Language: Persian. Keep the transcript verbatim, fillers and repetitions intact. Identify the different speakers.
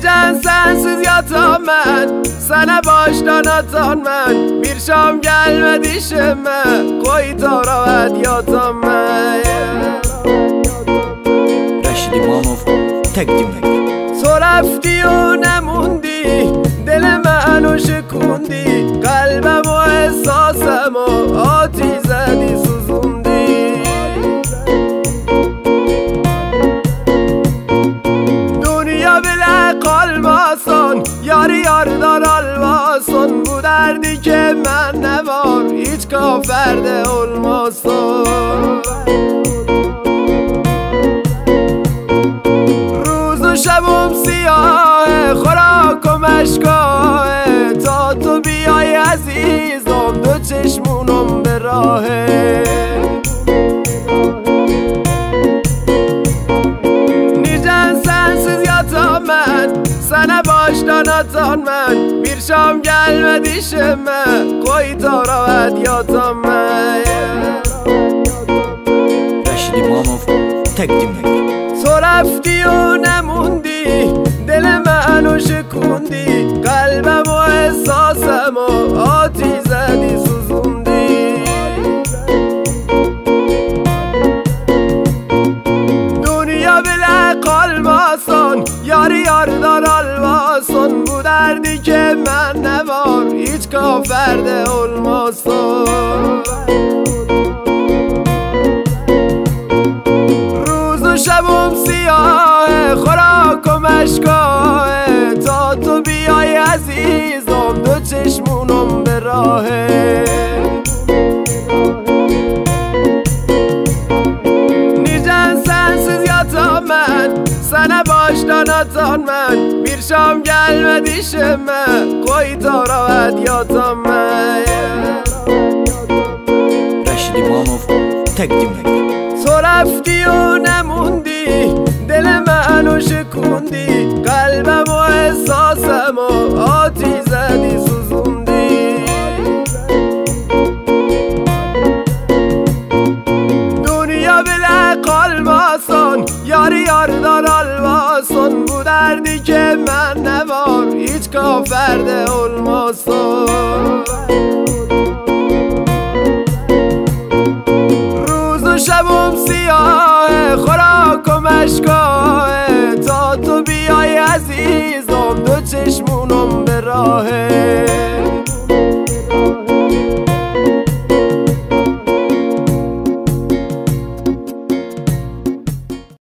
Speaker 1: Necen sensiz yatamam, sana baştan atan ben. Bir şam gelmedi işime, koy taravet yatam ben.
Speaker 2: Rəşid İmanov təqdim edir.
Speaker 1: تو رفتی و نموندی، دل منو شکوندی، قلبم و احساسم و آتی زدی سوزوندی. دنیا بله قلباسان، یاری یار دار almasın. Bu derdi ki ben ne var, hiç kaferde olmasın. شبم سیاه، خوراک و مشکاه، تا تو بیای عزیزم دو چشمونم به راهه. نیجن sensiz yatamam, sana baştan atan ben. Bir şam gelmedi işime, koy taravet yatam ben.
Speaker 2: Rəşid İmanov təqdim edir.
Speaker 1: تو رفتی و نموندی، دل منو شکوندی، قلبم و احساسم و آتی زدی سوزوندی. دنیا بله قلباسان، یاری یار دار almasın. Bu derdi ki ben ne var, hiç kaferde olmasın. شبم سیاه، خوراک و مشکاه، تا تو بیای عزیزم دو چشمونم به راهه. نیجن sensiz yatamam, sana baştan atan ben. Bir şam gelmedi işime, koy taravet yatam ben.
Speaker 2: Rəşid İmanov təqdim edir.
Speaker 1: تو رفتی و نموندی، دل منو شکوندی، قلبم و احساسم و آتی زدی سوزوندی. دنیا بله قلباسان، یاری یار دار almasın. Bu derdi ki ben ne var, hiç kaferde olmasın. شبم سیاه، خوراک و مشکاه، تا تو بیای عزیزم دو چشمونم به راهه.